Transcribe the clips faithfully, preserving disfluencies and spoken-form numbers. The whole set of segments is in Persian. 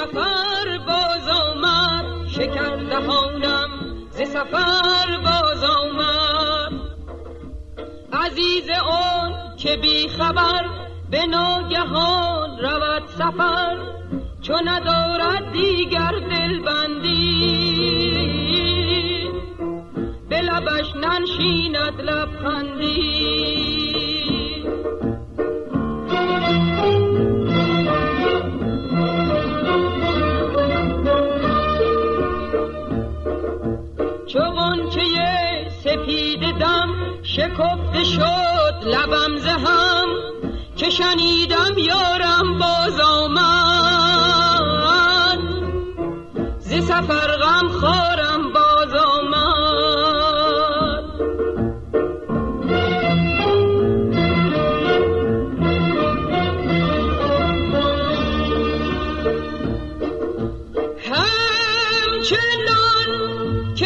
سفر باز آمد، شکر دهانم ز سفر باز آمد. عزیز اون که بی خبر به ناگهان رود سفر، چون ندارد دیگر دلبندی به لبش ننشیند لبخندی. چون که یه سپید دم شکفته شد لبم ز هم، که شنیدم یارم باز آمد، ز سفر غم خارم باز آمد. همچنان که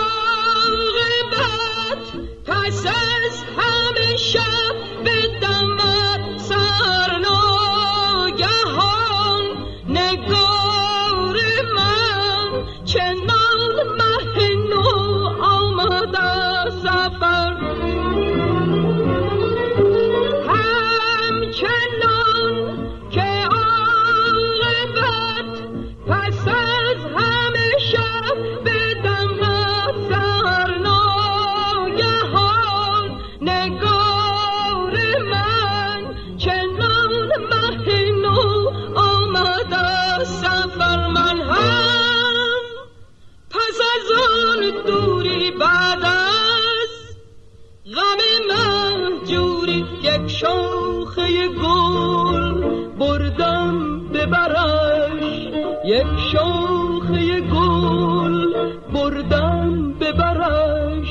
عاقبت پس از همه شب بدمد سرناگهان، نگار من چنان مه نو آمده سفر. همچنان که عاقبت پس از همه شب بدمد سرناگهان، نگار من چنان مه نو آمده سفر. من هم پس از آن دوری بعد از غم مهجوری، یک شاخه گل بردم به برش، یک شاخه گل بردم به برش.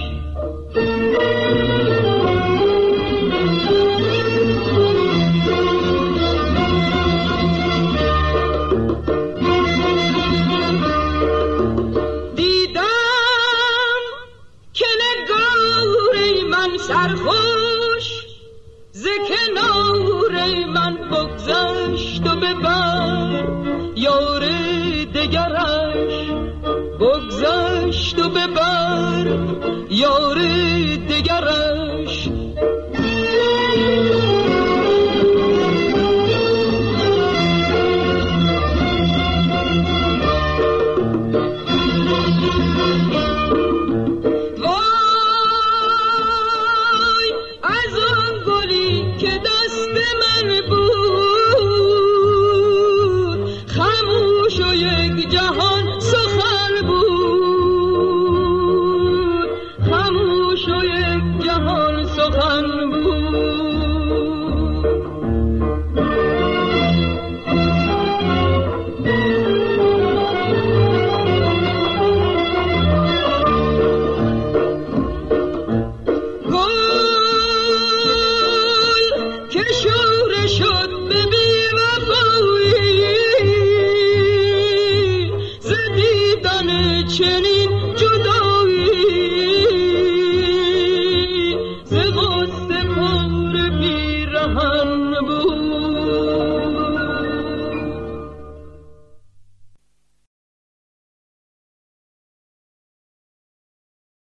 دیدم که نگار من سرخوش ز کنار من بگذشت و ببر یار دگرش، بگذشت و ببر یار دگرش. وای از آن گلی که دست من بود، خاموش و یک جهان سخن بود، خاموش و یک جهان سخن بود. چنین